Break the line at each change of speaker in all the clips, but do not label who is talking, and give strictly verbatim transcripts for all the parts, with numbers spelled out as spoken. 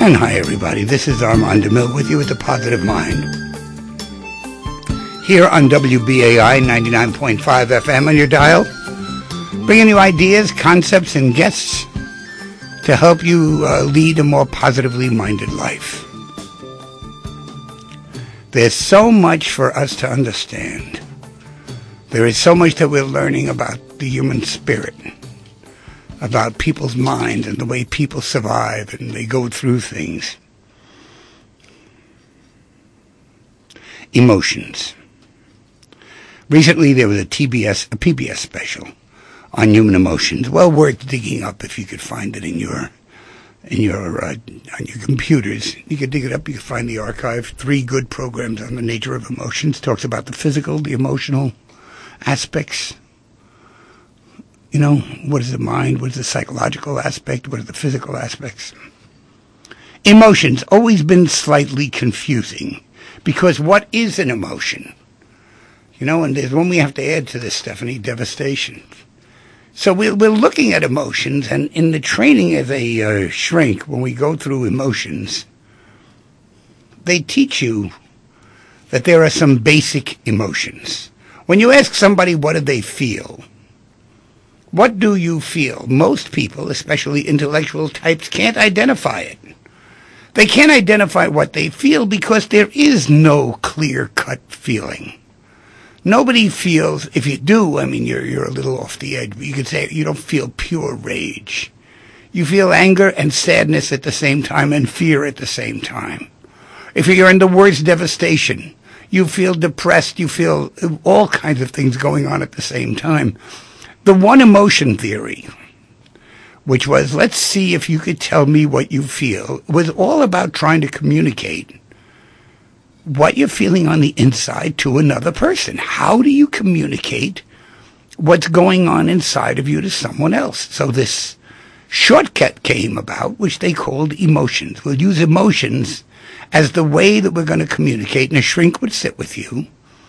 And hi everybody, this is Armand DeMille with you with The Positive Mind. Here on W B A I ninety-nine point five F M on your dial, bringing you ideas, concepts, and guests to help you uh, lead a more positively minded life. There's so much for us to understand. There is so much that we're learning about the human spirit, about people's minds and the way people survive and they go through things. Emotions. Recently there was a T B S, a P B S special on human emotions. Well worth digging up if you could find it in your in your uh, on your computers. You could dig it up. You could find the archive. Three good programs on the nature of emotions. Talks about the physical, the emotional aspects. You know, what is the mind? What is the psychological aspect? What are the physical aspects? Emotions always been slightly confusing because what is an emotion? You know, and there's one we have to add to this, Stephanie, devastation. So we're, we're looking at emotions, and in the training as a uh, shrink, when we go through emotions, they teach you that there are some basic emotions. When you ask somebody what do they feel, what do you feel? Most people, especially intellectual types, can't identify it. They can't identify what they feel because there is no clear-cut feeling. Nobody feels, if you do, I mean, you're you're a little off the edge, but you could say you don't feel pure rage. You feel anger and sadness at the same time and fear at the same time. If you're in the worst devastation, you feel depressed, you feel all kinds of things going on at the same time. The one emotion theory, which was, let's see if you could tell me what you feel, was all about trying to communicate what you're feeling on the inside to another person. How do you communicate what's going on inside of you to someone else? So this shortcut came about, which they called emotions. We'll use emotions as the way that we're going to communicate, and a shrink would sit with you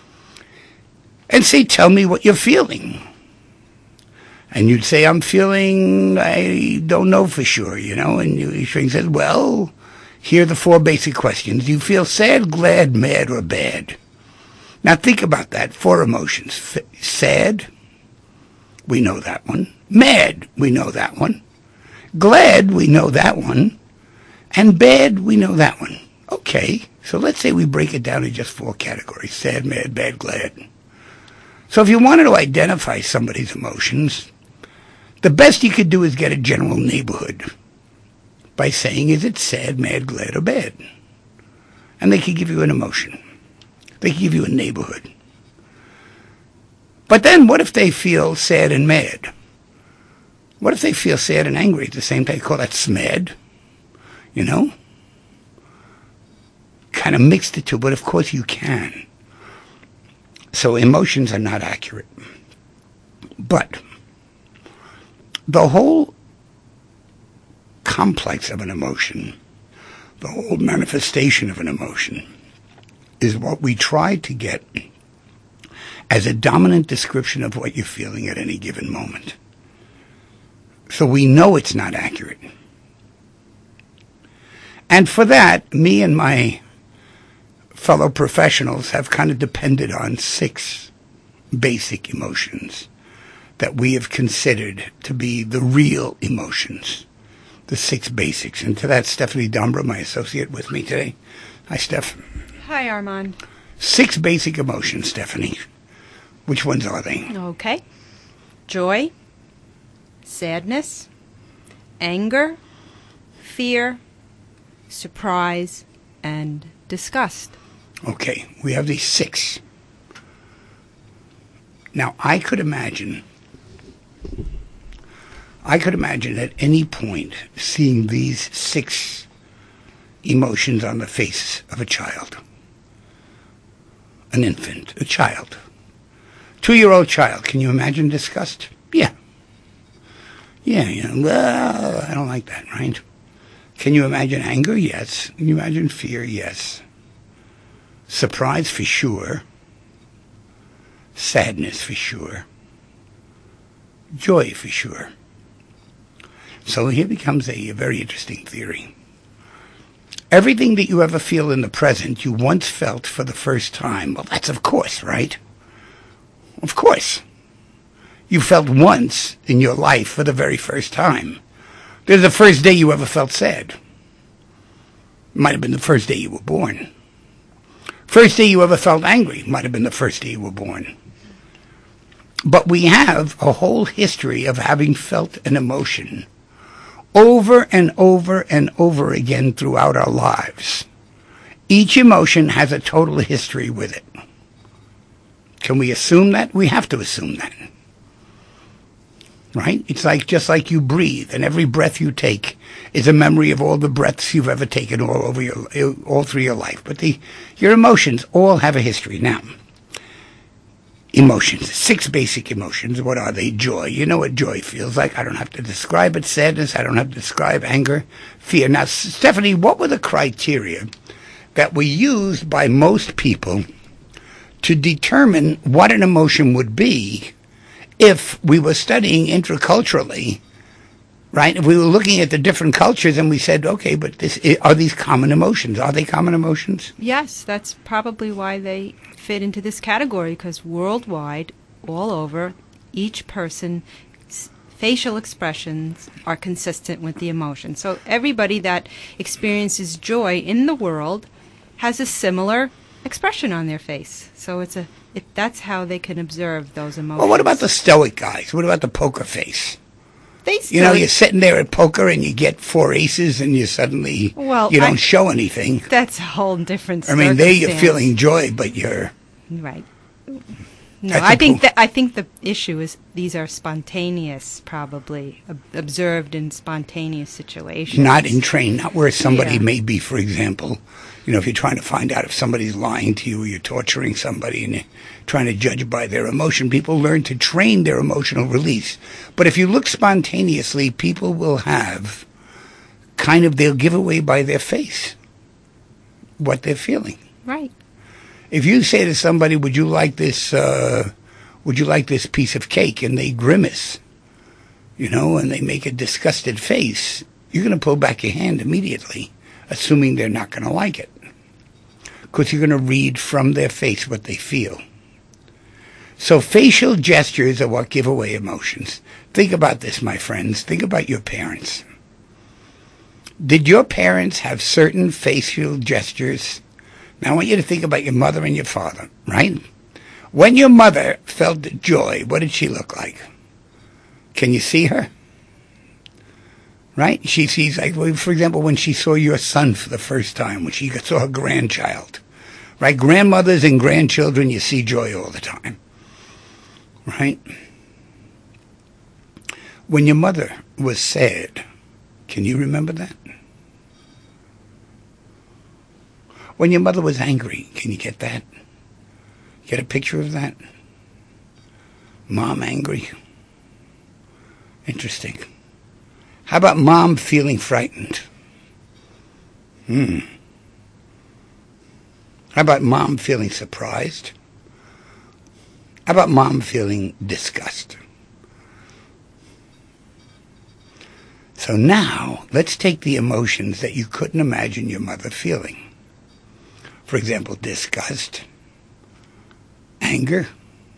and say, tell me what you're feeling. And you'd say, I'm feeling, I don't know for sure, you know, and the shrink says, well, here are the four basic questions. Do you feel sad, glad, mad, or bad? Now think about that. Four emotions. F- sad, we know that one. Mad, we know that one. Glad, we know that one. And bad, we know that one. Okay, so let's say we break it down to just four categories. Sad, mad, bad, glad. So if you wanted to identify somebody's emotions, the best you could do is get a general neighborhood by saying, is it sad, mad, glad, or bad? And they could give you an emotion. They could give you a neighborhood. But then what if they feel sad and mad? What if they feel sad and angry at the same time? Call that smad, you know? Kind of mix the two, but of course you can. So emotions are not accurate. But the whole complex of an emotion, the whole manifestation of an emotion, is what we try to get as a dominant description of what you're feeling at any given moment. So we know it's not accurate. And for that, me and my fellow professionals have kind of depended on six basic emotions that we have considered to be the real emotions. The six basics. And to that, Stephanie Dombra, my associate, with me today. Hi, Steph.
Hi, Armand.
Six basic emotions, Stephanie. Which ones are they?
Okay. Joy, sadness, anger, fear, surprise, and disgust.
Okay, we have these six. Now, I could imagine... I could imagine at any point seeing these six emotions on the face of a child. An infant, a child. Two-year-old child. Can you imagine disgust? Yeah. Yeah, you know, well, I don't like that, right? Can you imagine anger? Yes. Can you imagine fear? Yes. Surprise, for sure. Sadness, for sure. Joy, for sure. So here becomes a, a very interesting theory. Everything that you ever feel in the present, you once felt for the first time. Well, that's of course, right? Of course. You felt once in your life for the very first time. There's the first day you ever felt sad. Might have been the first day you were born. First day you ever felt angry might have been the first day you were born. But we have a whole history of having felt an emotion over and over and over again throughout our lives. Each emotion has a total history with it. Can we assume that? We have to assume that. Right? It's like just like you breathe, and every breath you take is a memory of all the breaths you've ever taken all over your, all through your life. But the, your emotions all have a history. Now, emotions, six basic emotions. What are they? Joy. You know what joy feels like. I don't have to describe it. Sadness. I don't have to describe anger, fear. Now, Stephanie, what were the criteria that were used by most people to determine what an emotion would be if we were studying interculturally, right? If we were looking at the different cultures and we said, okay, but this, are these common emotions? Are they common emotions?
Yes, that's probably why they fit into this category, because worldwide, all over, each person's facial expressions are consistent with the emotion. So everybody that experiences joy in the world has a similar expression on their face. So it's a it, that's how they can observe those emotions.
Well, what about the stoic guys? What about the poker face?
They
you know, you're sitting there at poker and you get four aces and you suddenly
well,
you don't
I,
show anything.
That's a whole different
I mean, there you're feeling joy, but you're...
Right. No, I think that I think the issue is these are spontaneous, probably ob- observed in spontaneous situations.
Not in train, not where somebody
Yeah.
may be, for example, you know, if you're trying to find out if somebody's lying to you or you're torturing somebody and you're trying to judge by their emotion, people learn to train their emotional release. But if you look spontaneously, people will have kind of, they'll give away by their face what they're feeling.
Right.
If you say to somebody, would you like this, uh, would you like this piece of cake? And they grimace, you know, and they make a disgusted face, you're going to pull back your hand immediately, assuming they're not going to like it. Because you're going to read from their face what they feel. So facial gestures are what give away emotions. Think about this, my friends. Think about your parents. Did your parents have certain facial gestures? Now, I want you to think about your mother and your father, right? When your mother felt joy, what did she look like? Can you see her? Right? She sees, like, for example, when she saw your son for the first time, when she saw her grandchild. Right? Grandmothers and grandchildren, you see joy all the time. Right? When your mother was sad, can you remember that? When your mother was angry, can you get that? Get a picture of that? Mom angry? Interesting. How about mom feeling frightened? Hmm. How about mom feeling surprised? How about mom feeling disgust? So now, let's take the emotions that you couldn't imagine your mother feeling. For example, disgust, anger,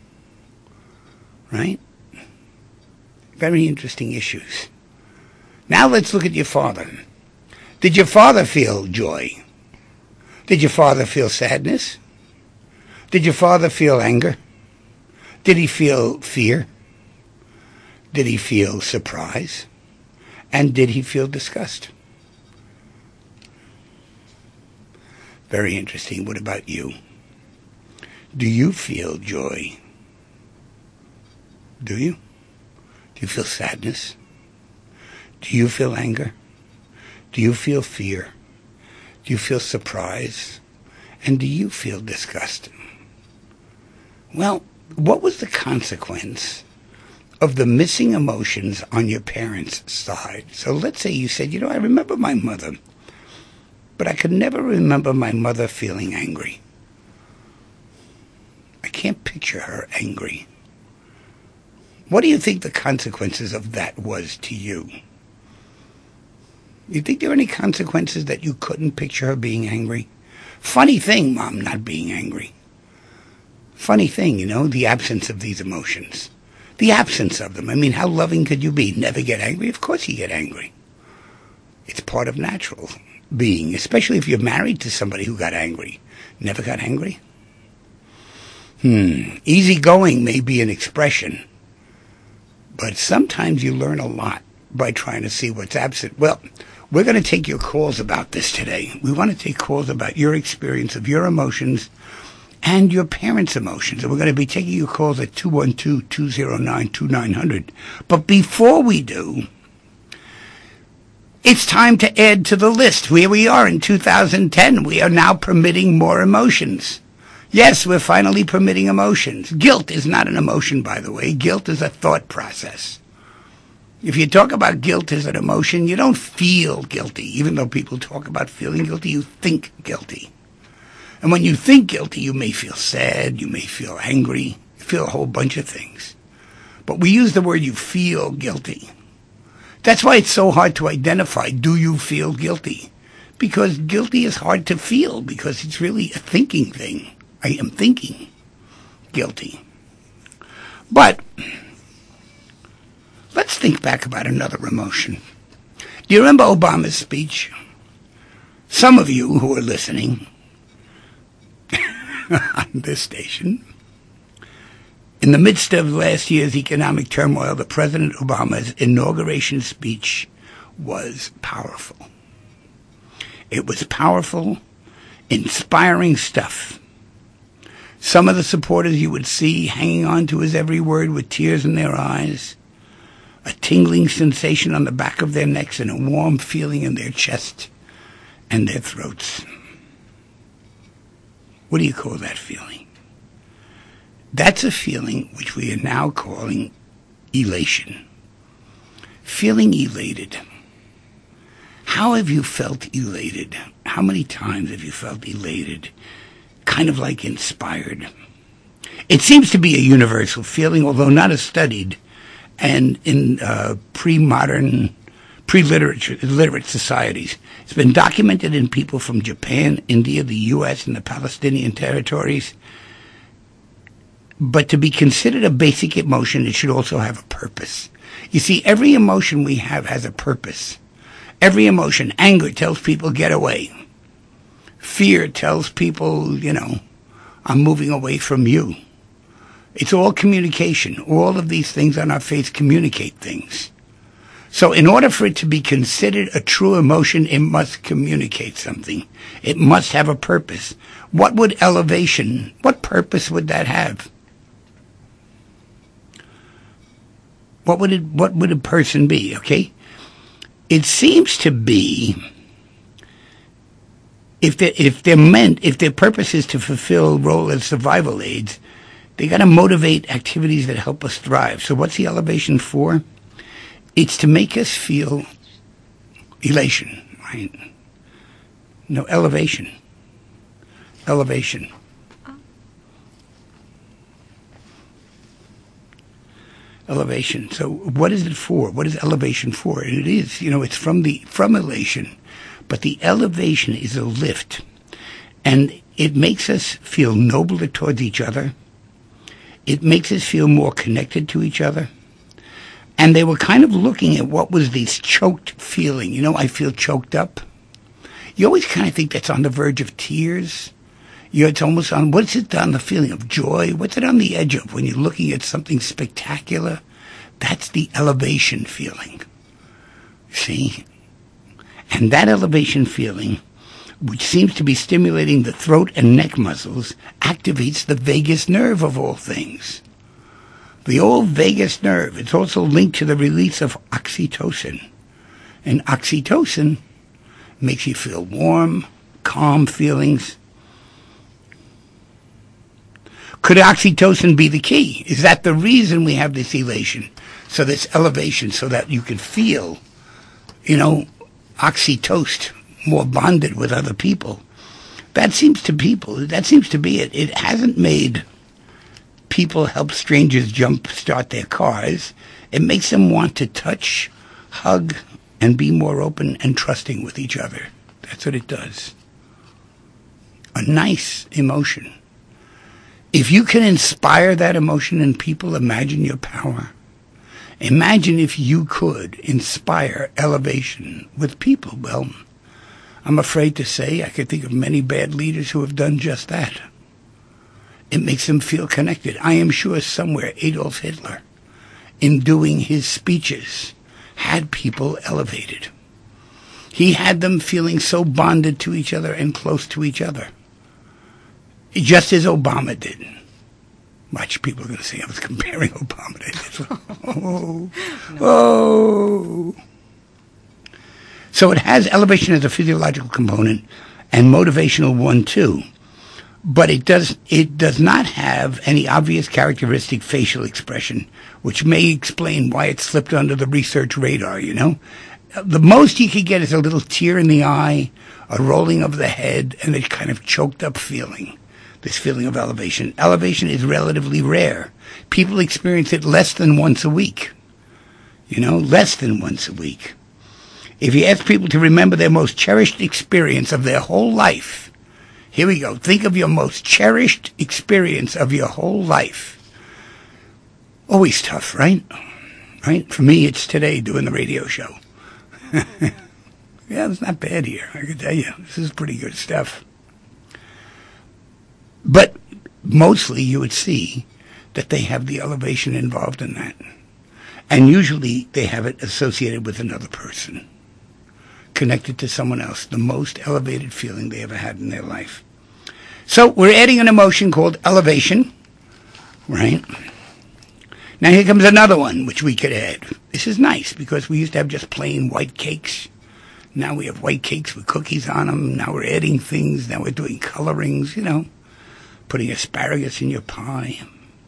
right? Very interesting issues. Now let's look at your father. Did your father feel joy? Did your father feel sadness? Did your father feel anger? Did he feel fear? Did he feel surprise? And did he feel disgust? Very interesting. What about you? Do you feel joy? Do you? Do you feel sadness? Do you feel anger? Do you feel fear? Do you feel surprise? And do you feel disgust? Well, what was the consequence of the missing emotions on your parents' side? So let's say you said, you know, I remember my mother, but I could never remember my mother feeling angry. I can't picture her angry. What do you think the consequences of that was to you? You think there are any consequences that you couldn't picture her being angry? Funny thing, Mom not being angry. Funny thing, you know, the absence of these emotions. The absence of them. I mean, how loving could you be? Never get angry? Of course you get angry. It's part of natural being, especially if you're married to somebody who got angry. Never got angry? Hmm. Easygoing may be an expression, but sometimes you learn a lot by trying to see what's absent. Well, we're going to take your calls about this today. We want to take calls about your experience of your emotions and your parents' emotions. And we're going to be taking your calls at two one two, two zero nine, two nine zero zero. But before we do, it's time to add to the list. Here we are in two thousand ten. We are now permitting more emotions. Yes, we're finally permitting emotions. Guilt is not an emotion, by the way. Guilt is a thought process. If you talk about guilt as an emotion, you don't feel guilty. Even though people talk about feeling guilty, you think guilty. And when you think guilty, you may feel sad, you may feel angry, you feel a whole bunch of things. But we use the word you feel guilty. That's why it's so hard to identify, do you feel guilty? Because guilty is hard to feel, because it's really a thinking thing. I am thinking guilty. But let's think back about another emotion. Do you remember Obama's speech? Some of you who are listening on this station, in the midst of last year's economic turmoil, the President Obama's inauguration speech was powerful. It was powerful, inspiring stuff. Some of the supporters you would see hanging on to his every word with tears in their eyes, a tingling sensation on the back of their necks, and a warm feeling in their chest and their throats. What do you call that feeling? That's a feeling which we are now calling elation. Feeling elated. How have you felt elated? How many times have you felt elated? Kind of like inspired. It seems to be a universal feeling, although not as studied, and in uh, pre-modern, pre-literate literate societies. It's been documented in people from Japan, India, the U S, and the Palestinian territories. But to be considered a basic emotion, it should also have a purpose. You see, every emotion we have has a purpose. Every emotion, anger tells people, get away. Fear tells people, you know, I'm moving away from you. It's all communication. All of these things on our face communicate things. So in order for it to be considered a true emotion, it must communicate something. It must have a purpose. What would elevation, what purpose would that have? What would it, what would a person be, okay? It seems to be, if they if they're meant, if their purpose is to fulfill role as survival aids, they got to motivate activities that help us thrive. So what's the elevation for? It's to make us feel elation, right? No, elevation. Elevation. Elevation. So what is it for? What is elevation for? And it is, you know, it's from the from elation, but the elevation is a lift, and it makes us feel nobler towards each other. It makes us feel more connected to each other. And they were kind of looking at what was this choked feeling. You know, I feel choked up. You always kind of think that's on the verge of tears. You know, it's almost on, what's it on the feeling of joy? What's it on the edge of when you're looking at something spectacular? That's the elevation feeling. See? And that elevation feeling, which seems to be stimulating the throat and neck muscles, activates the vagus nerve of all things. The old vagus nerve, it's also linked to the release of oxytocin. And oxytocin makes you feel warm, calm feelings. Could oxytocin be the key? Is that the reason we have this elation? So this elevation, so that you can feel, you know, oxytocin, more bonded with other people. That seems to people, that seems to be it. It hasn't made people help strangers jump start their cars. It makes them want to touch, hug, and be more open and trusting with each other. That's what it does. A nice emotion. If you can inspire that emotion in people, imagine your power. Imagine if you could inspire elevation with people. Well, I'm afraid to say I could think of many bad leaders who have done just that. It makes them feel connected. I am sure somewhere Adolf Hitler, in doing his speeches, had people elevated. He had them feeling so bonded to each other and close to each other. Just as Obama did. Watch, people are going to say I was comparing Obama to Hitler. Oh, no. oh. So it has elevation as a physiological component and motivational one too. But it does it does not have any obvious characteristic facial expression, which may explain why it slipped under the research radar, you know? The most you could get is a little tear in the eye, a rolling of the head, and a kind of choked up feeling. This feeling of elevation. Elevation is relatively rare. People experience it less than once a week. You know, less than once a week. If you ask people to remember their most cherished experience of their whole life, here we go. Think of your most cherished experience of your whole life. Always tough, right? Right? For me, it's today doing the radio show. Yeah, it's not bad here, I can tell you. This is pretty good stuff. But mostly you would see that they have the elevation involved in that. And usually they have it associated with another person, connected to someone else, the most elevated feeling they ever had in their life. So we're adding an emotion called elevation, right? Now here comes another one which we could add. This is nice because we used to have just plain white cakes. Now we have white cakes with cookies on them. Now we're adding things. Now we're doing colorings, you know, putting asparagus in your pie.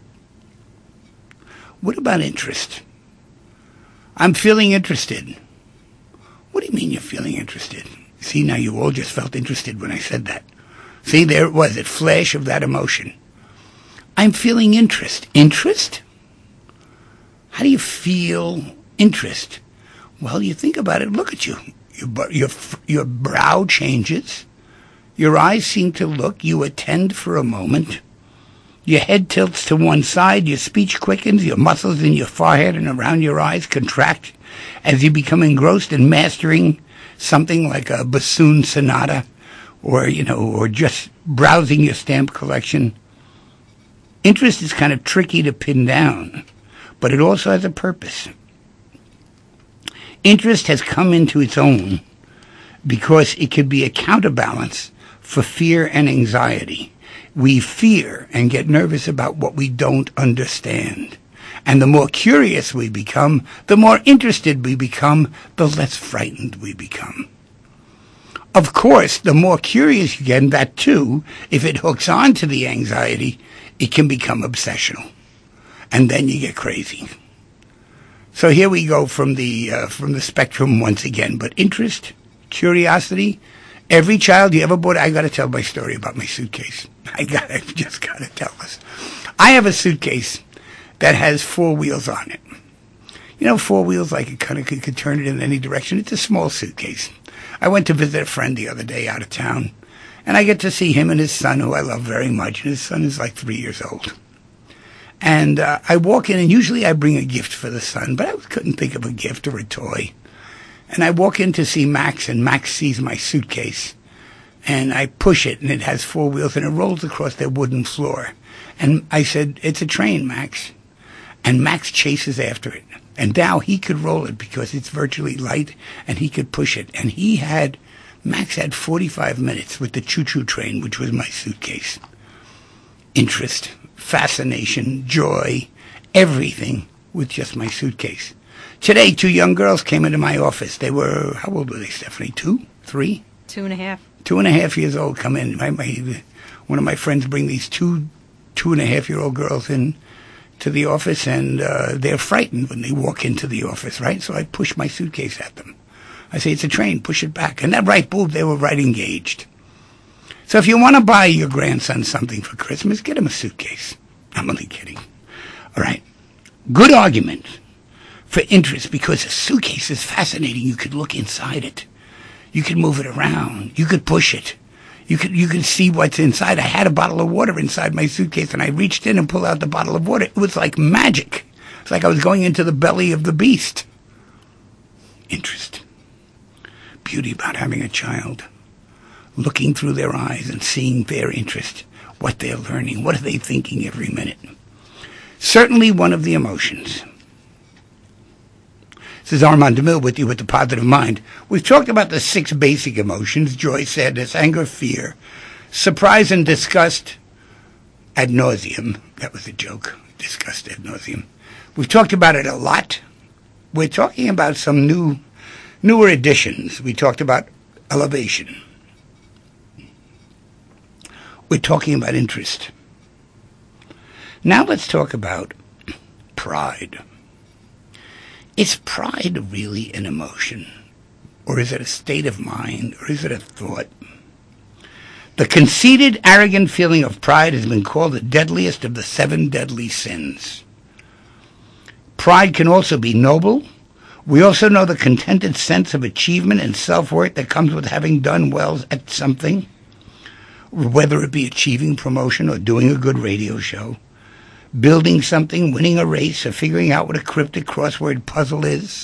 What about interest? I'm feeling interested. What do you mean you're feeling interested? See, now you all just felt interested when I said that. See, there it was, a flash of that emotion. I'm feeling interest. Interest? How do you feel interest? Well, you think about it. Look at you. Your, your, your brow changes. Your eyes seem to look. You attend for a moment. Your head tilts to one side. Your speech quickens. Your muscles in your forehead and around your eyes contract as you become engrossed in mastering something like a bassoon sonata, or, you know, or just browsing your stamp collection. Interest is kind of tricky to pin down, but it also has a purpose. Interest has come into its own because it could be a counterbalance for fear and anxiety. We fear and get nervous about what we don't understand. And the more curious we become, the more interested we become, the less frightened we become. Of course, the more curious you get, and that too, if it hooks on to the anxiety, it can become obsessional. And then you get crazy. So here we go from the uh, from the spectrum once again. But interest, curiosity, every child you ever bought, I got to tell my story about my suitcase. I got I just got to tell us. I have a suitcase that has four wheels on it. You know, four wheels, like it kind of could, could turn it in any direction. It's a small suitcase. I went to visit a friend the other day out of town, and I get to see him and his son, who I love very much. And his son is like three years old. And uh, I walk in, and usually I bring a gift for the son, but I couldn't think of a gift or a toy. And I walk in to see Max, and Max sees my suitcase. And I push it, and it has four wheels, and it rolls across their wooden floor. And I said, "It's a train, Max." And Max chases after it. And now he could roll it because it's virtually light, and he could push it. And he had, Max had forty-five minutes with the choo-choo train, which was my suitcase. Interest, fascination, joy, everything with just my suitcase. Today, two young girls came into my office. They were, how old were they, Stephanie? Two? Three?
Two and a half.
Two and a half years old come in. My, my, one of my friends bring these two, two and a half year old girls in to the office, and uh, they're frightened when they walk into the office, right? So I push my suitcase at them. I say, "It's a train, push it back." And that right, boom, they were right engaged. So if you want to buy your grandson something for Christmas, get him a suitcase. I'm only kidding. All right. Good argument for interest, because a suitcase is fascinating. You could look inside it. You could move it around. You could push it. You could you could see what's inside. I had a bottle of water inside my suitcase, and I reached in and pulled out the bottle of water. It was like magic. It's like I was going into the belly of the beast. Interest. Beauty about having a child. Looking through their eyes and seeing their interest. What they're learning. What are they thinking every minute? Certainly one of the emotions. This is Armand DeMille with you with the Positive Mind. We've talked about the six basic emotions: joy, sadness, anger, fear, surprise, and disgust ad nauseum. That was a joke. Disgust ad nauseum. We've talked about it a lot. We're talking about some new, newer additions. We talked about elevation. We're talking about interest. Now let's talk about pride. Is pride really an emotion? Or is it a state of mind? Or is it a thought? The conceited, arrogant feeling of pride has been called the deadliest of the seven deadly sins. Pride can also be noble. We also know the contented sense of achievement and self-worth that comes with having done well at something, whether it be achieving promotion or doing a good radio show, building something, winning a race, or figuring out what a cryptic crossword puzzle is.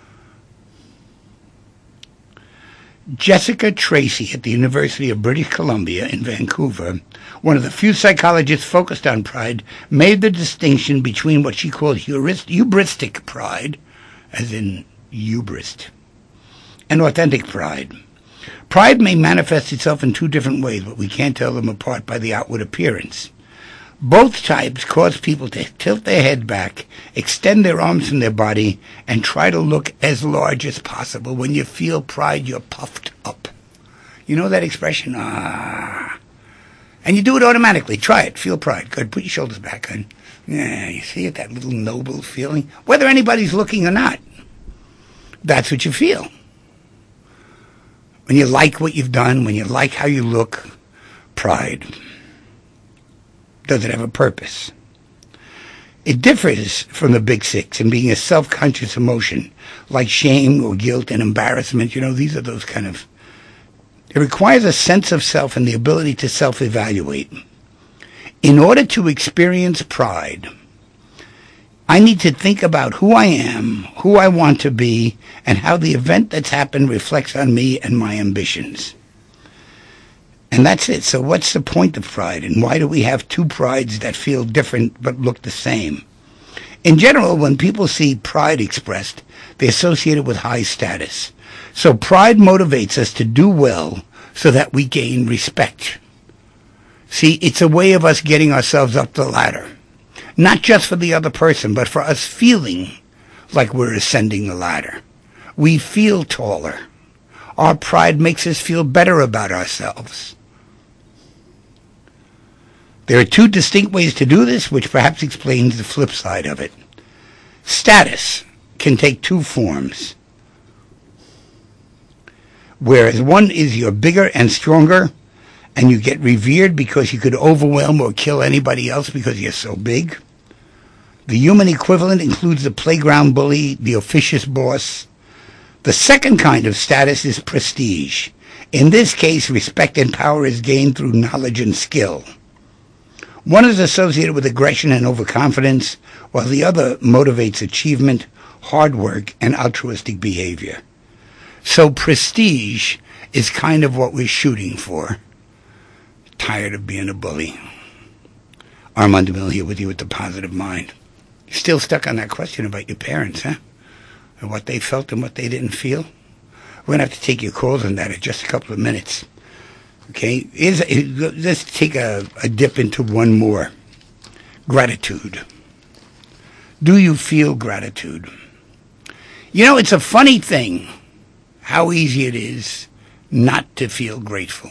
Jessica Tracy at the University of British Columbia in Vancouver, one of the few psychologists focused on pride, made the distinction between what she called hubristic pride, as in hubris, and authentic pride. Pride may manifest itself in two different ways, but we can't tell them apart by the outward appearance. Both types cause people to tilt their head back, extend their arms from their body, and try to look as large as possible. When you feel pride, you're puffed up. You know that expression? Ah. And you do it automatically. Try it. Feel pride. Good. Put your shoulders back. Good. Yeah, you see it? That little noble feeling? Whether anybody's looking or not. That's what you feel. When you like what you've done, when you like how you look, pride. Does it have a purpose? It differs from the big six in being a self-conscious emotion, like shame or guilt and embarrassment. You know, these are those kind of... It requires a sense of self and the ability to self-evaluate. In order to experience pride, I need to think about who I am, who I want to be, and how the event that's happened reflects on me and my ambitions. And that's it. So what's the point of pride? And why do we have two prides that feel different but look the same? In general, when people see pride expressed, they associate it with high status. So pride motivates us to do well so that we gain respect. See, it's a way of us getting ourselves up the ladder. Not just for the other person, but for us feeling like we're ascending the ladder. We feel taller. Our pride makes us feel better about ourselves. There are two distinct ways to do this, which perhaps explains the flip side of it. Status can take two forms. Whereas one is you're bigger and stronger, and you get revered because you could overwhelm or kill anybody else because you're so big. The human equivalent includes the playground bully, the officious boss. The second kind of status is prestige. In this case, respect and power is gained through knowledge and skill. One is associated with aggression and overconfidence, while the other motivates achievement, hard work, and altruistic behavior. So prestige is kind of what we're shooting for. Tired of being a bully. Armand DeMille here with you with the Positive Mind. You're still stuck on that question about your parents, huh? And what they felt and what they didn't feel? We're going to have to take your calls on that in just a couple of minutes. Okay, Is, let's take a, a dip into one more. Gratitude. Do you feel gratitude? You know, it's a funny thing how easy it is not to feel grateful.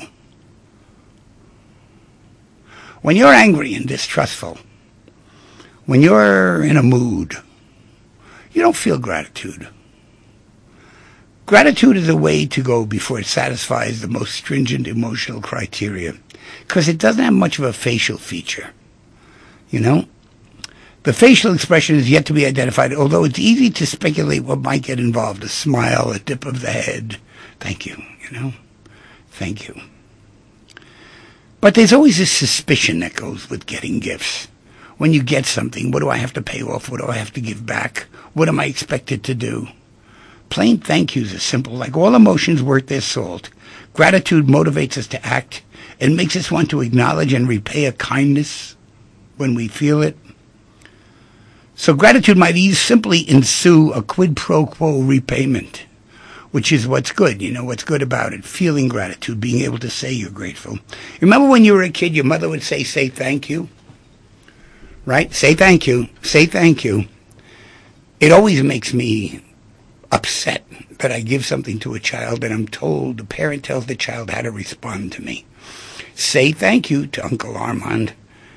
When you're angry and distrustful, when you're in a mood, you don't feel gratitude. Gratitude is a way to go before it satisfies the most stringent emotional criteria, because it doesn't have much of a facial feature. You know, The facial expression is yet to be identified, although it's easy to speculate what might get involved. A smile, a dip of the head. Thank you, you know. Thank you. But there's always this suspicion that goes with getting gifts. When you get something, what do I have to pay off? What do I have to give back? What am I expected to do? Plain thank yous are simple. Like all emotions worth their salt. Gratitude motivates us to act. It makes us want to acknowledge and repay a kindness when we feel it. So gratitude might simply ensue a quid pro quo repayment, which is what's good, you know, what's good about it. Feeling gratitude, being able to say you're grateful. Remember when you were a kid, your mother would say, say thank you? Right? Say thank you. Say thank you. It always makes me upset that I give something to a child and I'm told, the parent tells the child how to respond to me. Say thank you to Uncle Armand.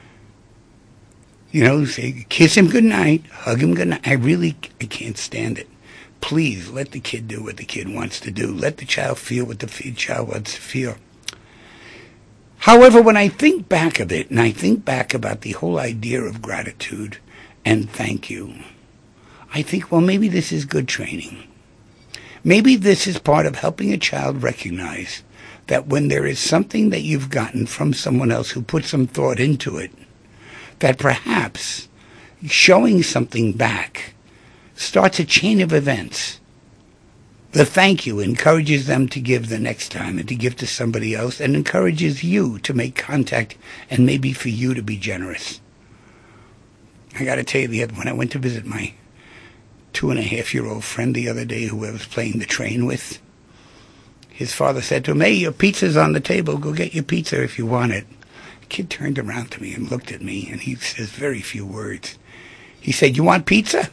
You know, say, kiss him goodnight, hug him goodnight. I really, I can't stand it. Please let the kid do what the kid wants to do. Let the child feel what the child wants to feel. However, when I think back of it, and I think back about the whole idea of gratitude and thank you, I think, well, maybe this is good training. Maybe this is part of helping a child recognize that when there is something that you've gotten from someone else who put some thought into it, that perhaps showing something back starts a chain of events. The thank you encourages them to give the next time and to give to somebody else, and encourages you to make contact and maybe for you to be generous. I got to tell you, the other, when I went to visit my two and a half year old friend the other day who I was playing the train with, his father said to him, hey, your pizza's on the table. Go get your pizza if you want it. The kid turned around to me and looked at me, and he says very few words. He said, you want pizza?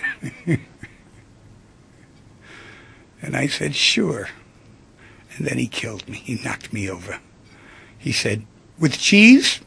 And I said, sure. And then he killed me. He knocked me over. He said, with cheese?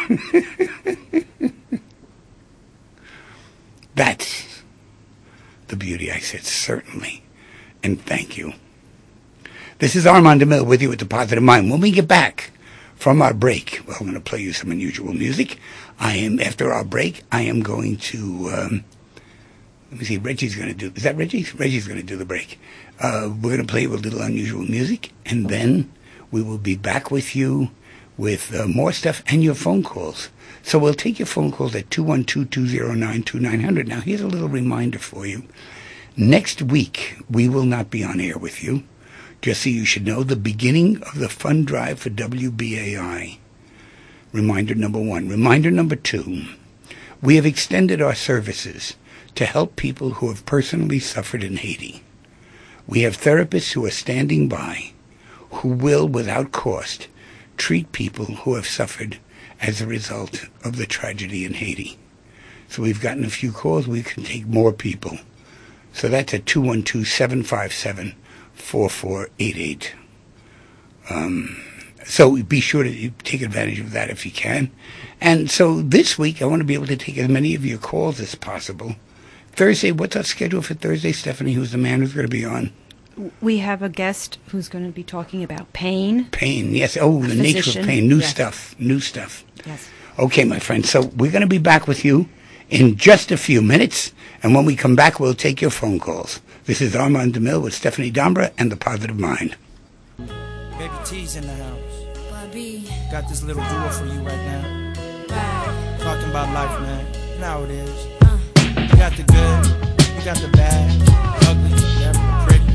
That's the beauty. I said, certainly. And thank you. This is Armand DeMille with you at The Positive Mind. When we get back from our break, well, I'm going to play you some unusual music. I am, after our break, I am going to, um, let me see, Reggie's going to do, is that Reggie? Reggie's going to do the break. Uh, we're going to play you a little unusual music, and then we will be back with you with uh, more stuff and your phone calls. So we'll take your phone calls at two one two, two zero nine, two nine zero zero. Now, here's a little reminder for you. Next week, we will not be on air with you. Just so you should know, the beginning of the fund drive for W B A I. Reminder number one. Reminder number two, we have extended our services to help people who have personally suffered in Haiti. We have therapists who are standing by, who will, without cost, treat people who have suffered as a result of the tragedy in Haiti. So we've gotten a few calls. We can take more people. So that's at two one two, seven five seven, four four eight eight. Um, so be sure to take advantage of that if you can. And so this week, I want to be able to take as many of your calls as possible. Thursday, what's our schedule for Thursday, Stephanie? Who's the man who's going to be on?
We have a guest who's going to be talking about pain.
Pain, yes. Oh, the nature of pain. New
yes.
stuff. New stuff.
Yes.
Okay, my friend. So we're going to be back with you in just a few minutes. And when we come back, we'll take your phone calls. This is Armand DeMille with Stephanie Dombra and The Positive Mind.
Baby T's in the house. Bobby. Got this little duo for you right now. Wow. Talking about life, man. You know how it is. Uh. You got the good, you got the bad, the ugly, whatever, the pretty.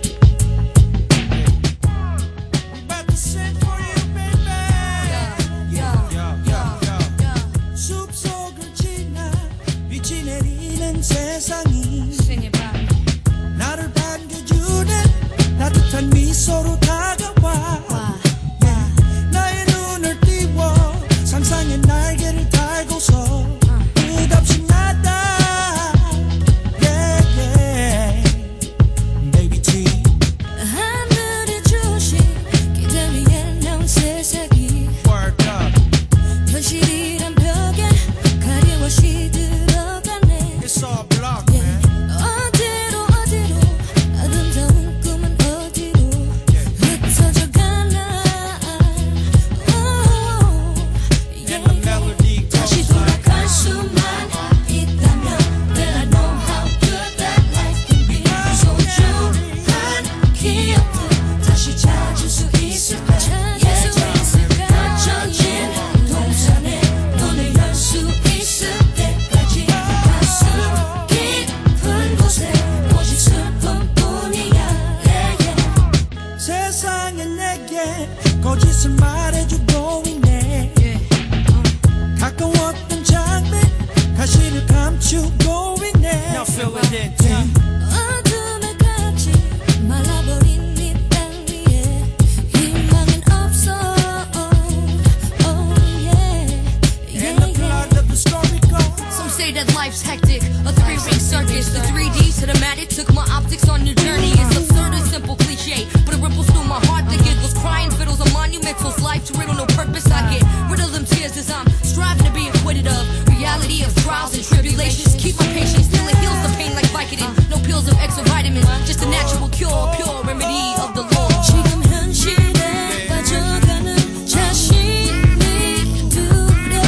We about to sing for you, baby. Yeah, yeah, yeah, yeah, yeah. 숲속을 지나 빛이 내리는 세상이 나를 반겨주는 따뜻한 미소로 다가와. 나의 눈을 띄워 상상의 날개를 달고서 끝없이 나다. 현실이란 벽에 가려워 시들어가네. It's all blocked, man. Fill it in, T.
That life's hectic, a three-ring circus. The three D cinematic took my optics on new journey. It's absurd and simple cliche, but it ripples through my heart. The giggles, crying fiddles, are monumentals. Life's riddle, no purpose. I get rid of them tears as I'm striving to be acquitted of reality of trials and tribulations. Keep my patience till it heals the pain like Vicodin. No pills of extra vitamins, just a natural cure, pure remedy of the Lord. 지금 현실에 빠져가는 자신이 두려워.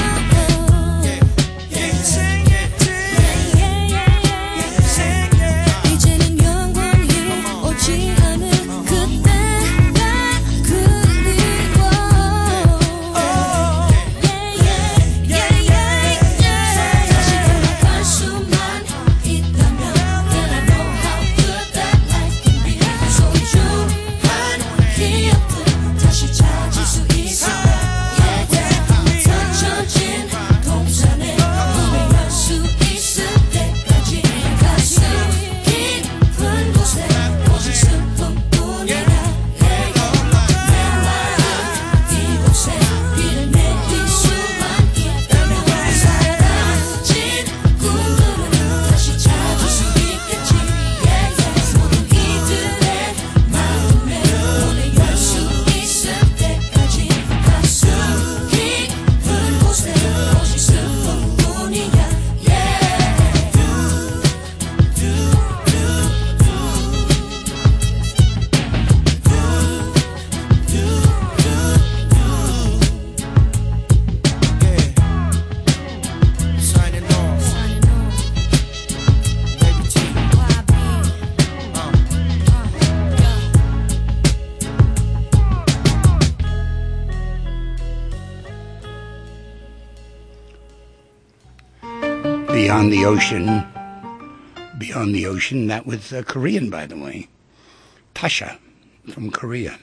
Beyond the Ocean. Beyond the Ocean. That was uh, Korean, by the way. Tasha from Korea.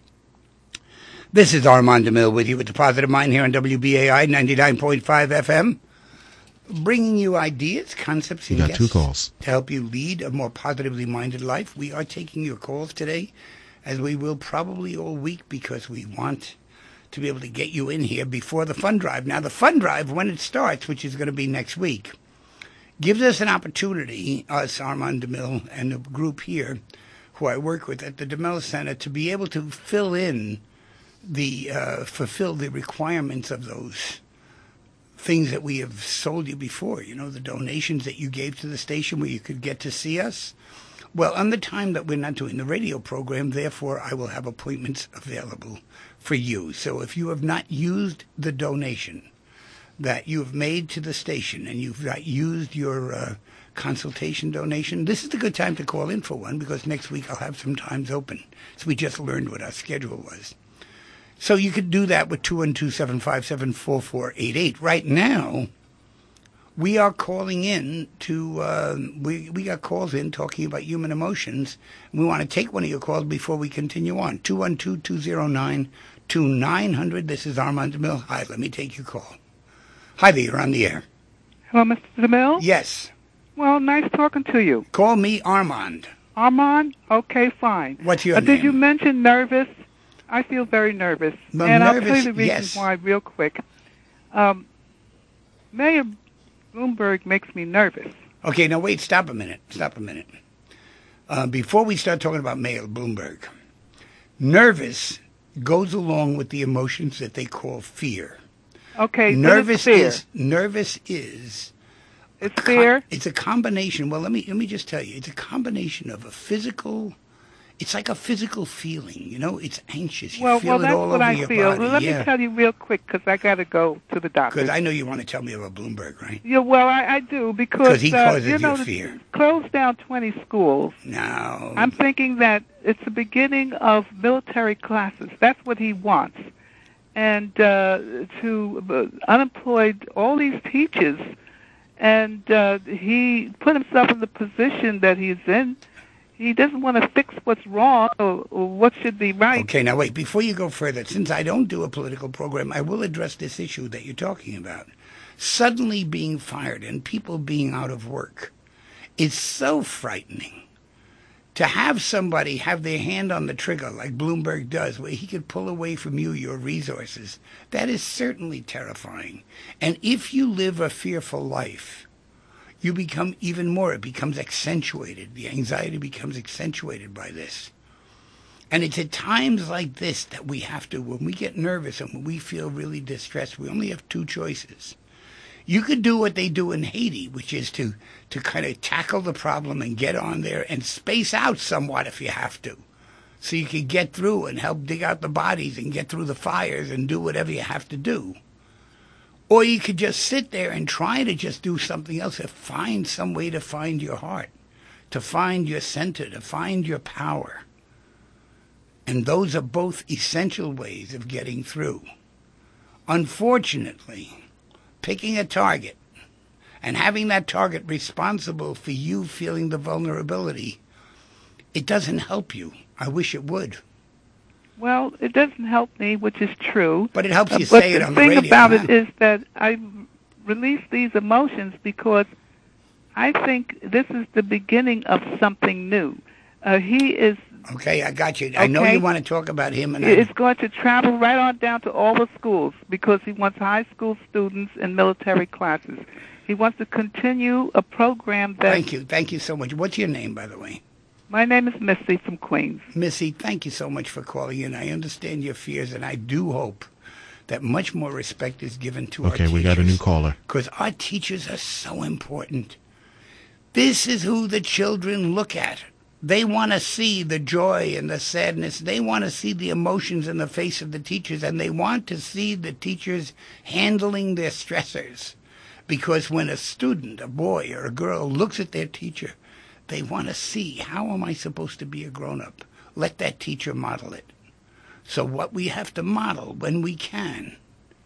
This is Armand DeMille with you with the Positive Mind here on W B A I ninety-nine point five F M. Bringing you ideas, concepts, and
You got
guests
two calls.
to help you lead a more positively minded life. We are taking your calls today, as we will probably all week, because we want to be able to get you in here before the fund drive. Now, the fund drive, when it starts, which is going to be next week, gives us an opportunity, us, Armand DeMille, and the group here, who I work with at the DeMille Center, to be able to fill in the, uh, fulfill the requirements of those things that we have sold you before. You know, the donations that you gave to the station where you could get to see us. Well, on the time that we're not doing the radio program, therefore, I will have appointments available for you. So if you have not used the donation that you have made to the station and you've not used your uh, consultation donation, this is the good time to call in for one, because next week I'll have some times open. So we just learned what our schedule was. So you could do that with two one two, seven five seven, four four eight eight. Right now, we are calling in to, uh, we, we got calls in talking about human emotions. And we want to take one of your calls before we continue on. two one two, two zero nine, two nine zero zero. This is Armand DeMille. Hi, let me take your call. Hi there, you're on the air.
Hello, Mister DeMille?
Yes.
Well, nice talking to you.
Call me Armand.
Armand? Okay, fine.
What's your
uh,
name?
Did you mention nervous? I feel very nervous.
Well,
and
nervous,
I'll tell you the reason
yes.
why real quick. Um, Mayor Bloomberg makes me nervous.
Okay, now wait, stop a minute. Stop a minute. Uh, before we start talking about Mayor Bloomberg, nervous goes along with the emotions that they call fear.
Okay,
Nervous
so it's fear.
is nervous is
It's
a com-
fear?
It's a combination. Well, let me let me just tell you, it's a combination of a physical. It's like a physical feeling, you know. It's anxious. You
Well,
feel
well,
it
that's
all
what
over
I
your
feel.
body.
Well, let
yeah.
me tell you real quick, because I got to go to the doctor.
Because I know you want to tell me about Bloomberg, right?
Yeah, well, I, I do, because
'Cause he
uh,
causes
you know,
your fear.
close down twenty schools.
No.
I'm thinking that it's the beginning of military classes. That's what he wants. And uh, to uh, unemployed all these teachers, and uh, he put himself in the position that he's in. He doesn't want to fix what's wrong or, or what should be right.
Okay, now wait, before you go further, since I don't do a political program, I will address this issue that you're talking about. Suddenly being fired and people being out of work It's so frightening to have somebody have their hand on the trigger like Bloomberg does, where he could pull away from you your resources. That is certainly terrifying. And if you live a fearful life, you become even more, it becomes accentuated. The anxiety becomes accentuated by this. And it's at times like this that we have to, when we get nervous and when we feel really distressed, we only have two choices. You could do what they do in Haiti, which is to, to kind of tackle the problem and get on there and space out somewhat if you have to, so you can get through and help dig out the bodies and get through the fires and do whatever you have to do. Or you could just sit there and try to just do something else, to find some way to find your heart, to find your center, to find your power. And those are both essential ways of getting through. Unfortunately, picking a target and having that target responsible for you feeling the vulnerability, it doesn't help you. I wish it would.
Well, it doesn't help me, which is true.
But it helps you
uh,
say it on the radio.
But the thing about
huh?
it is that I release these emotions because I think this is the beginning of something new. Uh, he is...
Okay, I got you. I
okay.
know you want to talk about him. And
It's
I...
going to travel right on down to all the schools because he wants high school students in military classes. He wants to continue a program that...
Thank you. Thank you so much. What's your name, by the way?
My name is Missy from Queens.
Missy, thank you so much for calling in. I understand your fears, and I do hope that much more respect is given to
okay,
our teachers.
Okay, we got a new caller.
Because our teachers are so important. This is who the children look at. They want to see the joy and the sadness. They want to see the emotions in the face of the teachers, and they want to see the teachers handling their stressors. Because when a student, a boy or a girl, looks at their teacher, they want to see, how am I supposed to be a grown-up? Let that teacher model it. So what we have to model when we can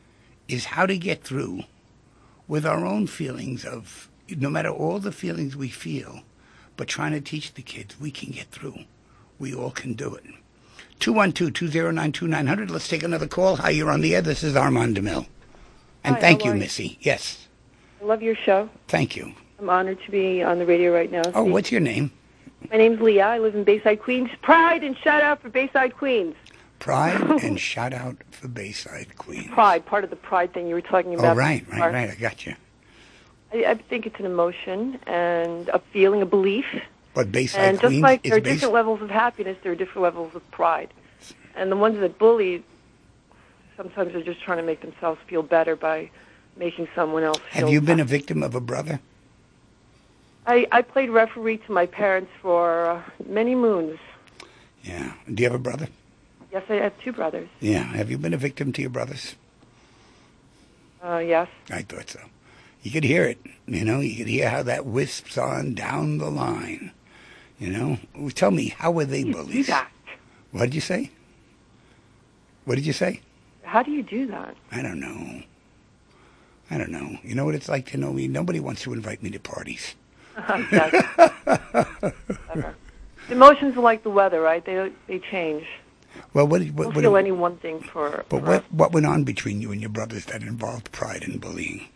is how to get through with our own feelings of, no matter all the feelings we feel, but trying to teach the kids we can get through. We all can do it. two one two, two zero nine, two nine zero zero. Let's take another call. Hi, you're on the air. This is Armand DeMille. And
Hi,
thank
how
you,
are you?
Missy. Yes.
I love your show.
Thank you.
I'm honored to be on the radio right now.
Oh,
Steve.
what's your name?
My name's Leah. I live in Bayside, Queens. Pride and shout out for Bayside, Queens.
Pride and shout out for Bayside, Queens.
Pride, part of the pride thing you were talking about.
Oh, right, right, right. I got you.
I, I think it's an emotion and a feeling, a belief.
But Bayside,
and
Queens
just like
is
there are
Bayside.
different levels of happiness, there are different levels of pride. And the ones that bully, sometimes they're just trying to make themselves feel better by making someone else feel
Have you been a
happy.
victim of a brother?
I, I played referee to my parents for uh, many moons.
Yeah. Do you have a brother?
Yes, I have two brothers.
Yeah. Have you been a victim to your brothers?
Uh, yes.
I thought so. You could hear it, you know. You could hear how that wisps on down the line, you know. Well, tell me, how were they
How do you
bullies?
do that?
What did you say? What did you say?
How do you do that?
I don't know. I don't know. You know what it's like to know me? Nobody wants to invite me to parties.
Emotions are like the weather, right? They they change.
Well, what?
You
what,
don't
what
feel any one thing for.
But
for
what what went on between you and your brothers that involved pride and bullying?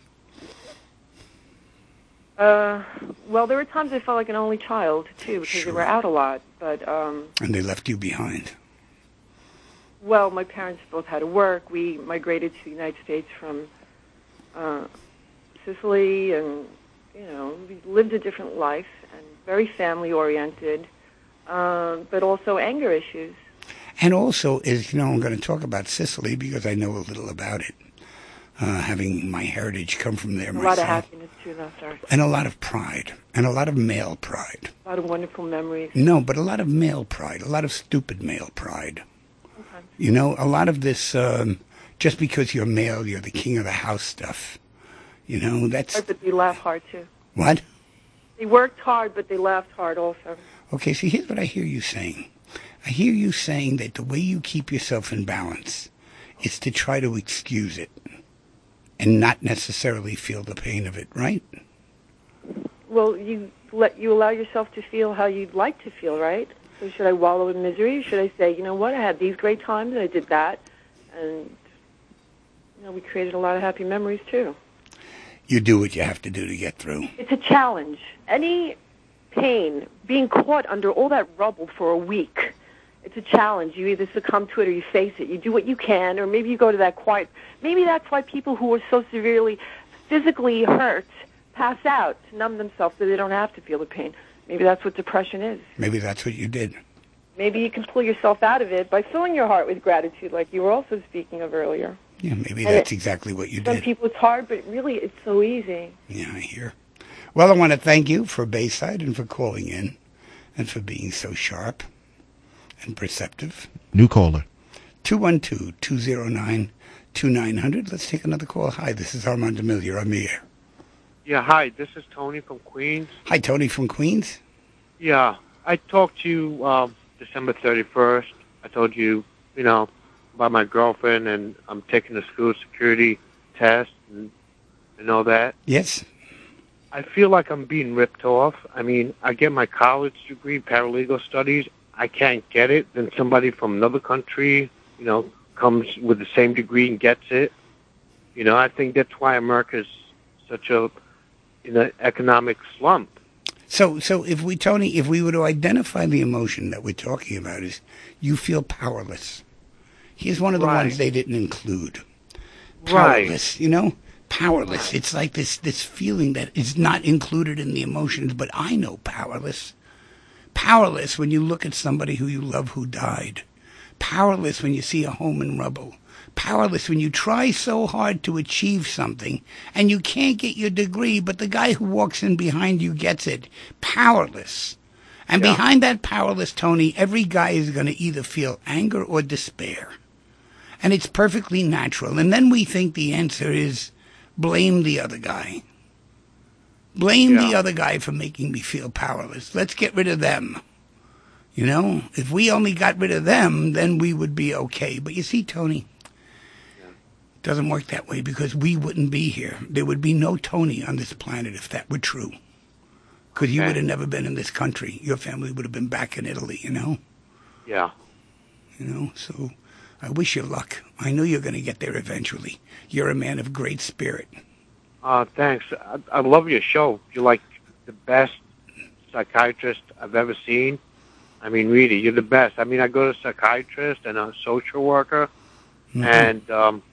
Uh, well, there were times I felt like an only child too because
Sure.
they were out a lot. But um,
And they left you behind.
well, my parents both had to work. We migrated to the United States from uh, Sicily, and you know, we lived a different life and very family oriented, uh, but also anger issues.
And also, is you know, I'm going to talk about Sicily because I know a little about it, uh, having my heritage come from there
A
myself.
lot of happiness too, though, sorry.
And a lot of pride, and a lot of male pride.
A lot of wonderful memories.
No, but a lot of male pride, a lot of stupid male pride.
Okay.
You know, a lot of this, um, just because you're male, you're the king of the house stuff. You know, that's...
But they laugh hard too.
What?
They worked hard, but they laughed hard also.
Okay, so here's what I hear you saying. I hear you saying that the way you keep yourself in balance is to try to excuse it and not necessarily feel the pain of it, right?
Well, you let you allow yourself to feel how you'd like to feel, right? So should I wallow in misery, or should I say, you know what, I had these great times, and I did that, and you know, we created a lot of happy memories too.
You do what you have to do to get through.
It's a challenge. Any pain, being caught under all that rubble for a week. It's a challenge. You either succumb to it or you face it. You do what you can, or maybe you go to that quiet. Maybe that's why people who are so severely physically hurt pass out to numb themselves so they don't have to feel the pain. Maybe that's what depression is.
Maybe that's what you did.
Maybe you can pull yourself out of it by filling your heart with gratitude, like you were also speaking of earlier.
Yeah, maybe
And
that's
it-
exactly what you
Some
did.
people it's hard, but really it's so easy.
Yeah, I hear. Well, I want to thank you for Bayside and for calling in and for being so sharp and perceptive.
New caller.
two one two, two zero nine, two nine zero zero. Let's take another call. Hi, this is Armand DeMille. You're on the air.
Yeah, hi, this is Tony from Queens.
Hi, Tony from Queens.
Yeah, I talked to you um, December thirty-first. I told you, you know, about my girlfriend, and I'm taking the school security test and, and all that.
Yes.
I feel like I'm being ripped off. I mean, I get my college degree, paralegal studies. I can't get it. Then somebody from another country, you know, comes with the same degree and gets it. You know, I think that's why America's such a, in an economic slump.
So, so if we, Tony, if we were to identify the emotion that we're talking about is you feel powerless. Here's one of the
Right.
ones they didn't include.
Right.
Powerless, you know? Powerless. It's like this, this feeling that is not included in the emotions, but I know powerless. Powerless when you look at somebody who you love who died. Powerless when you see a home in rubble. Powerless when you try so hard to achieve something and you can't get your degree, but the guy who walks in behind you gets it. Powerless. And
Yeah.
behind that powerless, Tony, every guy is going to either feel anger or despair. And it's perfectly natural. And then we think the answer is blame the other guy. Blame the
Yeah.
other guy for making me feel powerless. Let's get rid of them. You know, if we only got rid of them, then we would be okay. But you see, Tony, it doesn't work that way because we wouldn't be here. There would be no Tony on this planet if that were true. Because you
Okay.
would have never been in this country. Your family would have been back in Italy, you know?
Yeah.
You know, so I wish you luck. I know you're going to get there eventually. You're a man of great spirit.
Uh, thanks. I, I love your show. You're like the best psychiatrist I've ever seen. I mean, really, you're the best. I mean, I go to a psychiatrist and a social worker,
Mhm.
and, um,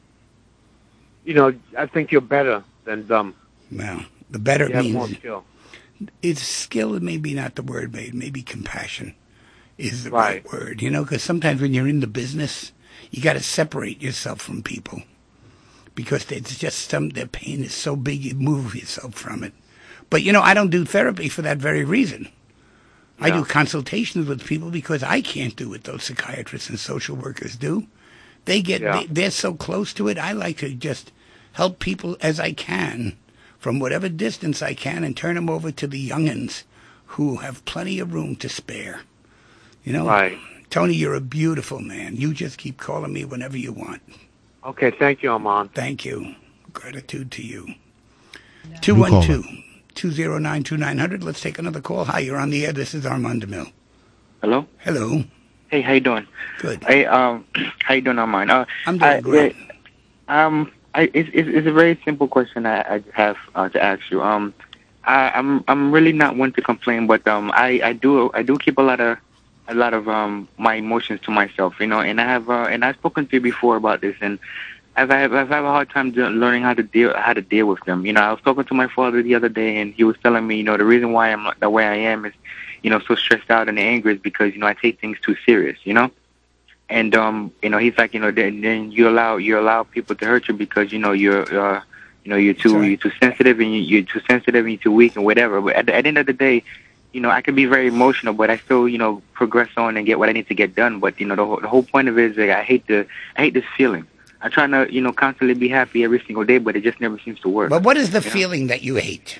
you know, I think you're better than dumb.
Well, the better
You have more
means
skill.
it's skill, maybe not the word, but maybe compassion is the right,
Right.
word. You know, because sometimes when you're in the business, you got to separate yourself from people because it's just some their pain is so big you move yourself from it. But you know, I don't do therapy for that very reason. I
Yeah.
do consultations with people because I can't do what those psychiatrists and social workers do. They get
Yeah.
they, they're so close to it. I like to just help people as I can from whatever distance I can and turn them over to the youngins who have plenty of room to spare. You know,
Right.
Tony, you're a beautiful man. You just keep calling me whenever you want.
Okay, thank you, Armand.
Thank you. Gratitude to you. two one two, two zero nine, two nine zero zero. Let's take another call. Hi, you're on the air. This is Armand DeMille.
Hello.
Hello.
Hey, how you doing?
Good.
Hey, um, how you doing, Armand? Uh,
I'm doing
I,
great.
yeah, um, I, it's, it's, it's a very simple question I, I have uh, to ask you. Um, I, I'm I'm really not one to complain, but um, I, I do I do keep a lot of a lot of um my emotions to myself, you know, and I have uh, and I've spoken to you before about this, and I've I've, I've had a hard time do, learning how to deal how to deal with them. You know, I was talking to my father the other day, and he was telling me, you know, the reason why I'm the way I am is, you know, so stressed out and angry is because, you know, I take things too serious, you know. And um, you know, he's like, you know, then, then you allow you allow people to hurt you because, you know, you're uh, you know, you're too
Right.
you're too sensitive and you, you're too sensitive and you're too weak and whatever. But at the, at the end of the day, you know, I can be very emotional, but I still, you know, progress on and get what I need to get done. But you know, the whole, the whole point of it is like, I hate the I hate this feeling. I try to, you know, constantly be happy every single day, but it just never seems to work.
But what is the
Yeah.
feeling that you hate?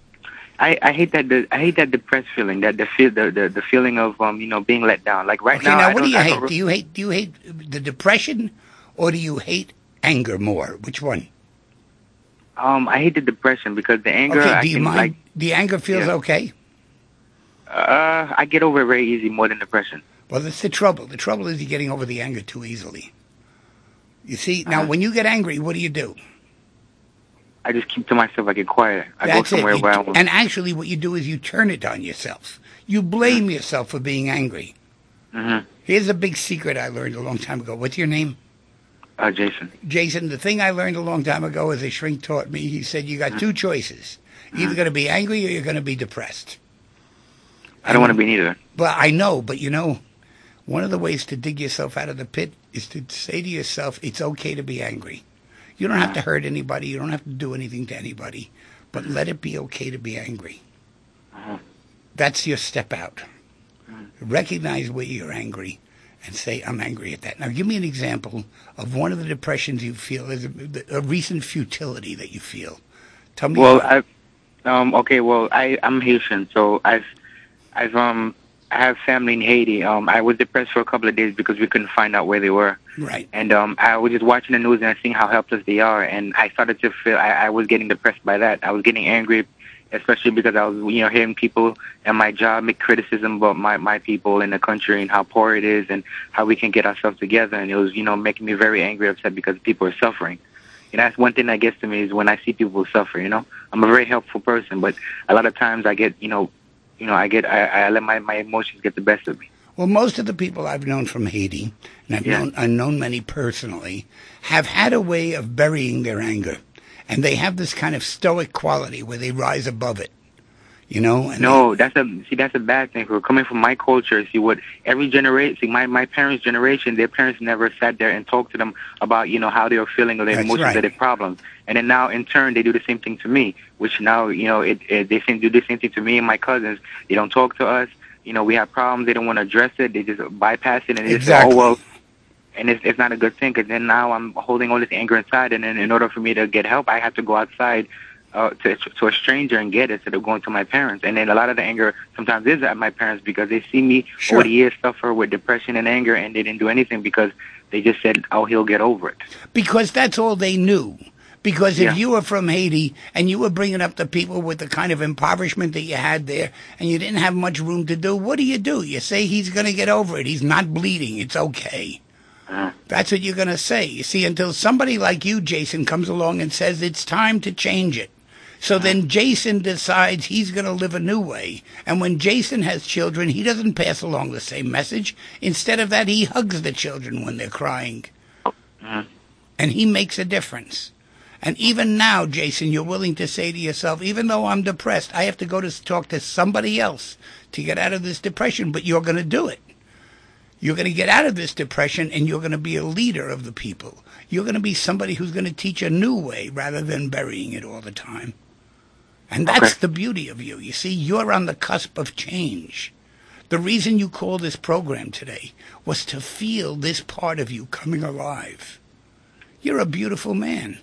I, I hate that the, I hate that depressed feeling, that the feel the, the, the feeling of um you know being let down. Like right
Okay,
now,
now
I
what do
don't-
you
I
hate?
don't-
Do you hate do you hate the depression or do you hate anger more? Which one?
Um, I hate the depression because the anger.
Okay,
I
do you
can,
mind?
like,
the anger feels
Yeah.
okay?
uh, I get over it very easy more than depression.
Well, that's the trouble. The trouble is you're getting over the anger too easily. You see, now
Uh-huh.
when you get angry, what do you do?
I just keep to myself. I get quiet. I
That's
go somewhere
it. You,
where I won't.
and actually, what you do is you turn it on yourself. You blame yourself for being angry.
Mm-hmm.
Here's a big secret I learned a long time ago. What's your name?
Uh, Jason.
Jason, the thing I learned a long time ago as a shrink taught me, he said you got two choices. You're either going to be angry or you're going to be depressed.
I don't want to be neither.
Well, I know, but you know, one of the ways to dig yourself out of the pit is to say to yourself, it's okay to be angry. You don't have to hurt anybody. You don't have to do anything to anybody. But let it be okay to be angry.
Uh-huh.
That's your step out. Recognize where you're angry and say, I'm angry at that. Now, give me an example of one of the depressions you feel, as a, a recent futility that you feel. Tell me.
Well,
about
I, um, okay, well, I, I'm Haitian, so I've, I've, um, I have family in Haiti. Um, I was depressed for a couple of days because we couldn't find out where they were.
Right.
And um, I was just watching the news and I seeing how helpless they are, and I started to feel I, I was getting depressed by that. I was getting angry, especially because I was, you know, hearing people at my job make criticism about my, my people in the country and how poor it is and how we can get ourselves together. And it was, you know, making me very angry, upset because people are suffering. And that's one thing that gets to me is when I see people suffer, you know. I'm a very helpful person, but a lot of times I get, you know, you know, I get, I, I let my, my emotions get the best of me.
Well, most of the people I've known from Haiti, and I've,
Yeah.
known, I've known many personally, have had a way of burying their anger. And they have this kind of stoic quality where they rise above it, you know? And
No, that's a see. That's a bad thing. For coming from my culture, see what every generation, see my my parents' generation, their parents never sat there and talked to them about you know how they were feeling or their
That's
emotions
right.
or their problems. And then now, in turn, they do the same thing to me. Which now, you know, it, it they seem to do the same thing to me and my cousins. They don't talk to us. You know, we have problems. They don't want to address it. They just bypass it and they
Exactly.
say, "Oh well." And it's, it's not a good thing because then now I'm holding all this anger inside, and then in order for me to get help, I have to go outside uh, to to a stranger and get it instead of going to my parents. And then a lot of the anger sometimes is at my parents because they see me
Sure.
over the years suffer with depression and anger, and they didn't do anything because they just said, "Oh, he'll get over it."
Because that's all they knew. Because if
Yeah.
you were from Haiti and you were bringing up the people with the kind of impoverishment that you had there and you didn't have much room to do, what do you do? You say he's going to get over it. He's not bleeding. It's okay.
Uh,
That's what you're going to say. You see, until somebody like you, Jason, comes along and says it's time to change it. So then Jason decides he's going to live a new way. And when Jason has children, he doesn't pass along the same message. Instead of that, he hugs the children when they're crying.
uh,
And he makes a difference. And even now, Jason, you're willing to say to yourself, even though I'm depressed, I have to go to talk to somebody else to get out of this depression, but you're going to do it. You're going to get out of this depression, and you're going to be a leader of the people. You're going to be somebody who's going to teach a new way rather than burying it all the time. And that's
Okay.
the beauty of you. You see, you're on the cusp of change. The reason you called this program today was to feel this part of you coming alive. You're a beautiful man.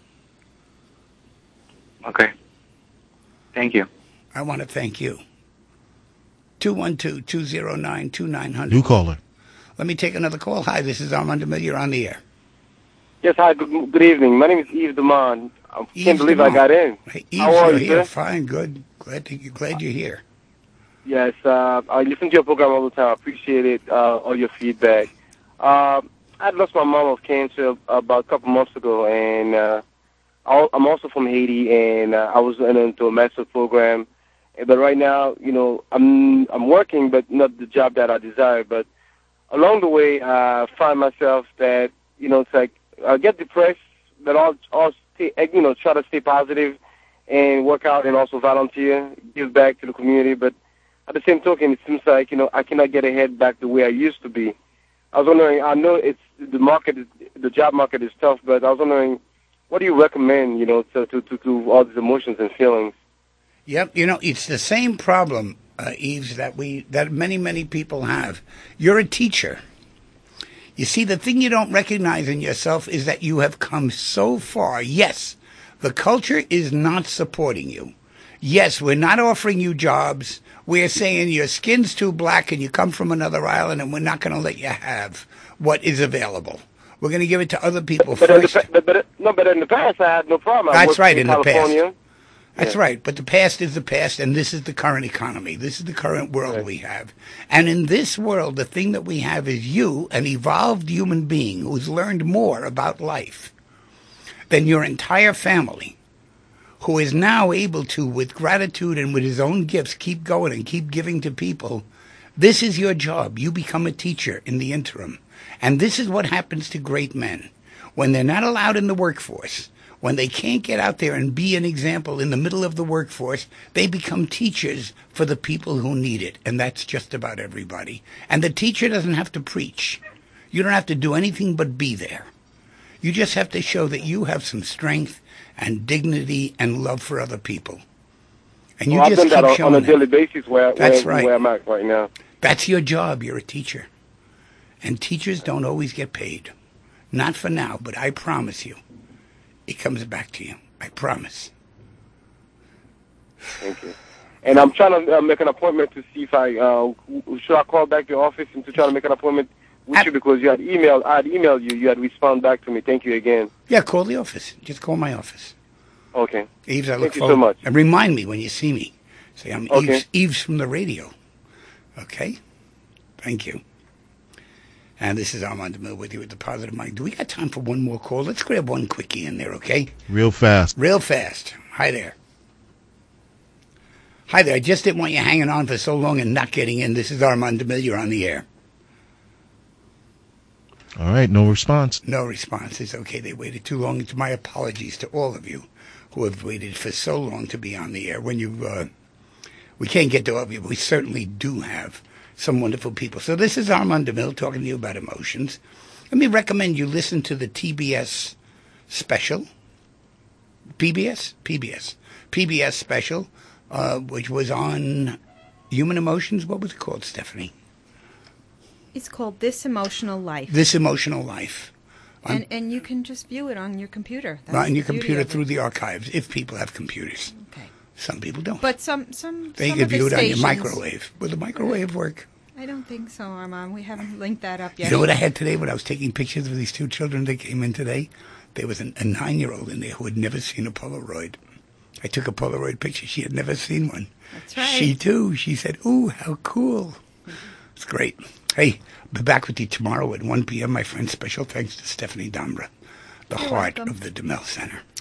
okay. Thank you.
I want to thank you. two one two, two zero nine, two nine zero
New
zero.
caller.
Let me take another call. Hi, this is Armand DeMille. You're on the air.
Yes, hi, good, good evening. My name is Yves Demond. I
Yves
can't believe
Demond.
I got in.
Hey, Yves,
How are
you're
you,
here.
sir?
Fine, good. Glad, to, glad you're here.
Yes, uh, I listen to your program all the time. I appreciate it, uh, all your feedback. Uh, I lost my mom of cancer about a couple months ago, and uh, I'll- I'm also from Haiti, and uh, I was into a master's program. But right now, you know, I'm I'm working, but not the job that I desire. But along the way, I find myself that, you know, it's like I get depressed, but I'll, I'll stay, you know, try to stay positive and work out and also volunteer, give back to the community. But at the same token, it seems like, you know, I cannot get ahead back the way I used to be. I was wondering, I know it's the market, is, the job market is tough, but I was wondering, what do you recommend, you know, to, to, to, to all these emotions and feelings?
Yep, you know, it's the same problem, uh, Yves, that we that many, many people have. You're a teacher. You see, the thing you don't recognize in yourself is that you have come so far. Yes, the culture is not supporting you. Yes, we're not offering you jobs. We're saying your skin's too black and you come from another island, and we're not going to let you have what is available. We're going to give it to other people
But, in the,
first.
pa- but, but no, but in the past, I had no problem. I
That's
worked
right,
in,
in the past.
California.
That's
Yeah.
right. But the past is the past, and this is the current economy. This is the current world we have. And in this world, the thing that we have is you, an evolved human being who's learned more about life than your entire family, who is now able to, with gratitude and with his own gifts, keep going and keep giving to people, this is your job. You become a teacher in the interim. And this is what happens to great men. When they're not allowed in the workforce, when they can't get out there and be an example in the middle of the workforce, they become teachers for the people who need it. And that's just about everybody. And the teacher doesn't have to preach. You don't have to do anything but be there. You just have to show that you have some strength and dignity and love for other people. And you
well,
just
I've done
keep
that on,
showing
on a daily
them.
basis where,
That's
where,
right.
where I'm at right now.
That's your job. You're a teacher. And teachers don't always get paid. Not for now, but I promise you, it comes back to you. I promise.
Thank you. And I'm trying to uh, make an appointment to see if I, uh, should I call back the office and to try to make an appointment with
I,
you because you had emailed, I had emailed you, you had responded back to me. Thank you again.
Yeah, call the office. Just call my office.
Okay.
Eves, I look
Thank you
forward.
so much.
And remind me when you see me. Say, I'm
Okay.
Eves, Eves from the radio. Okay? Thank you. And this is Armand DeMille with you with the Positive Mind. Do we got time for one more call? Let's grab one quickie in there, okay?
Real fast.
Real fast. Hi there. Hi there. I just didn't want you hanging on for so long and not getting in. This is Armand DeMille. You're on the air.
All right, no response.
No response. It's okay. They waited too long. It's my apologies to all of you who have waited for so long to be on the air. When you, uh, we can't get to all of you, but we certainly do have some wonderful people. So this is Armand DeMille talking to you about emotions. Let me recommend you listen to the T B S special. P B S? P B S. P B S special, uh, which was on human emotions. What was it called, Stephanie?
It's called This Emotional Life.
This Emotional Life. On,
and and you can just view it on your computer. That's
on your
the beauty
computer
of it.
through the archives, if people have computers.
Okay.
Some people don't.
But some some
They
some
can
of the
view it on your
stations-
microwave. Will the microwave work?
I don't think so, Armand. We haven't linked that up yet.
You know what I had today when I was taking pictures of these two children that came in today? There was an, a nine-year-old in there who had never seen a Polaroid. I took a Polaroid picture. She had never seen one.
That's right.
She, too. She said, ooh, how cool. It's great. Hey, I'll be back with you tomorrow at one p.m., my friend. Special thanks to Stephanie Dambra, the
You're
heart
welcome.
of the DeMille Center.